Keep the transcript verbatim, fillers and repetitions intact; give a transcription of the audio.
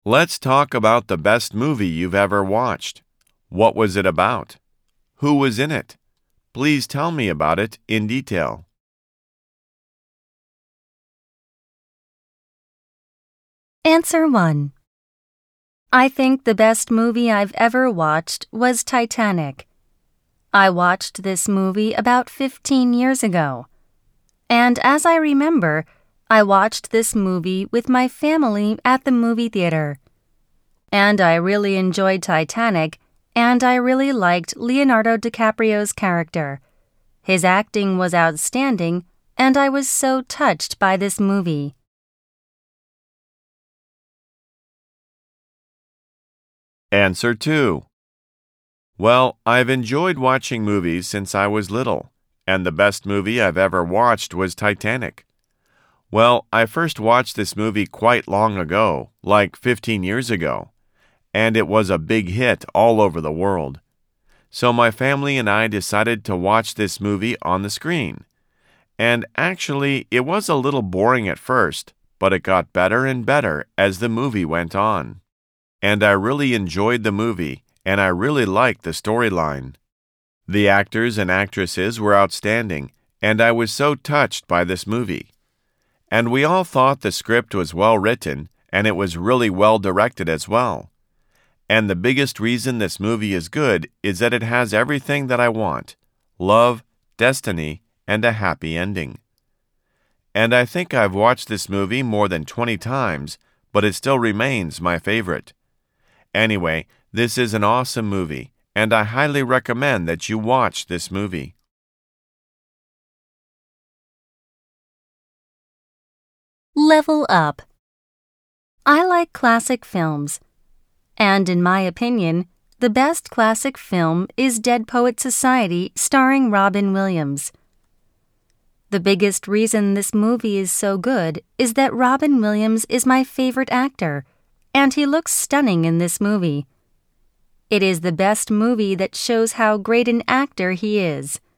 Let's talk about the best movie you've ever watched. What was it about? Who was in it? Please tell me about it in detail. Answer one. I think the best movie I've ever watched was Titanic. I watched this movie about fifteen years ago. And as I remember, I watched this movie with my family at the movie theater. And I really enjoyed Titanic, and I really liked Leonardo DiCaprio's character. His acting was outstanding, and I was so touched by this movie. Answer two. Well, I've enjoyed watching movies since I was little, and the best movie I've ever watched was Titanic. Well, I first watched this movie quite long ago, like fifteen years ago, and it was a big hit all over the world. So my family and I decided to watch this movie on the screen. And actually, it was a little boring at first, but it got better and better as the movie went on. And I really enjoyed the movie, and I really liked the storyline. The actors and actresses were outstanding, and I was so touched by this movie. And we all thought the script was well written, and it was really well directed as well. And the biggest reason this movie is good is that it has everything that I want: love, destiny, and a happy ending. And I think I've watched this movie more than twenty times, but it still remains my favorite. Anyway, this is an awesome movie, and I highly recommend that you watch this movie. Level up. I like classic films, and in my opinion, the best classic film is Dead Poets Society starring Robin Williams. The biggest reason this movie is so good is that Robin Williams is my favorite actor, and he looks stunning in this movie. It is the best movie that shows how great an actor he is.